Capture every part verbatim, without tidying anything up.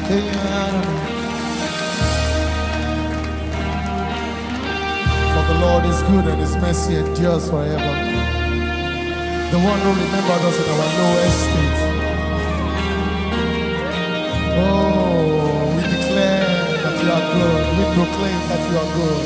For the Lord is good and his mercy endures forever. The one who remembered us in our low estate. Oh, we declare that you are good. We proclaim that you are good.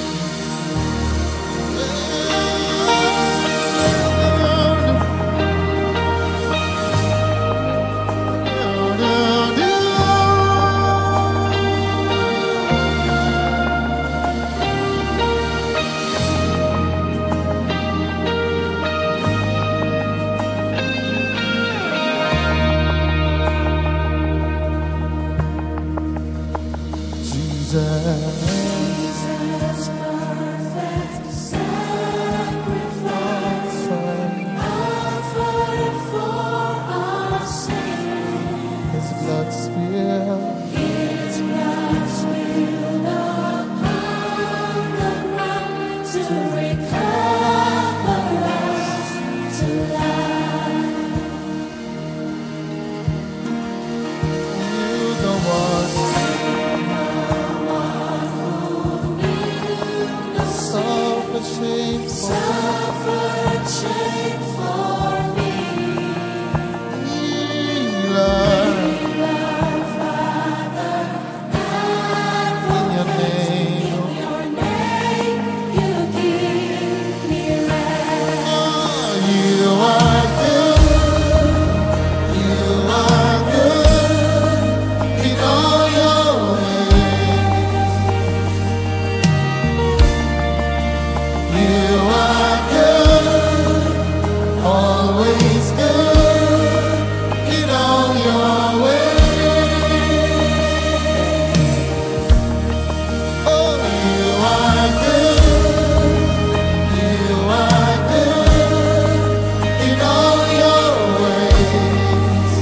Jesus, perfect sacrifice, offered for our sin. His blood spilled, His blood spilled upon the ground to recover us to life. you the one suffered shame for Suffered shame for me. healer in your name. Your name, you give me rest. Oh, you are good. You are good in all your ways. You are good, always good in all your ways. Oh, you are good. You are good in all your ways.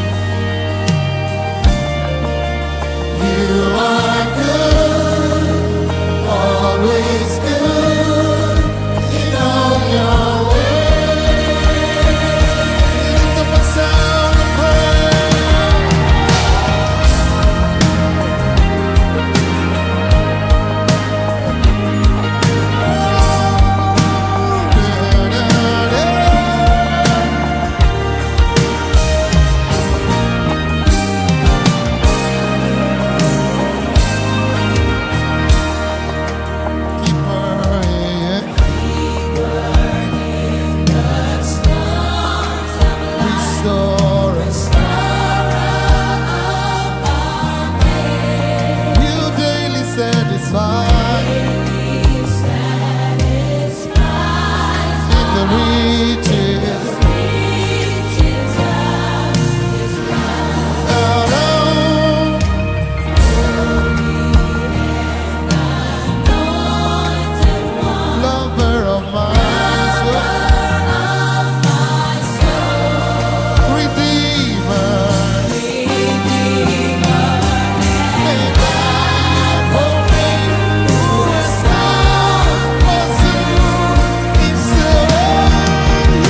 You are good, always good in all your ways. Lift up a sound of restore us. You daily satisfy in the riches out of lover of my soul, redeemer. May die for me, who has come for you. It's the way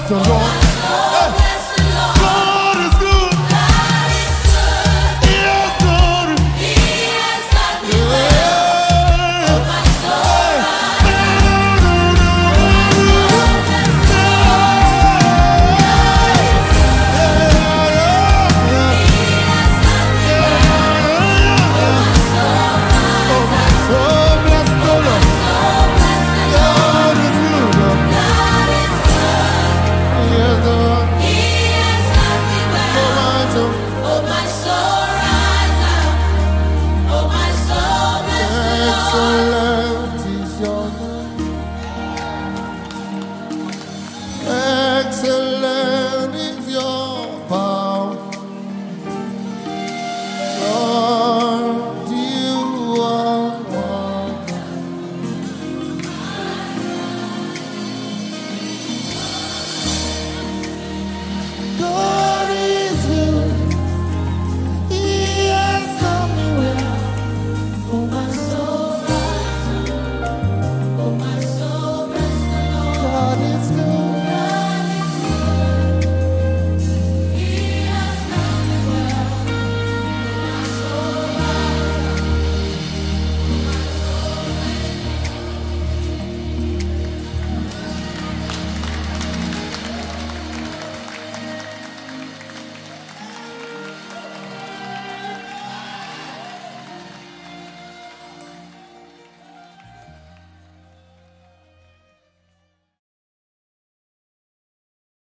The Lord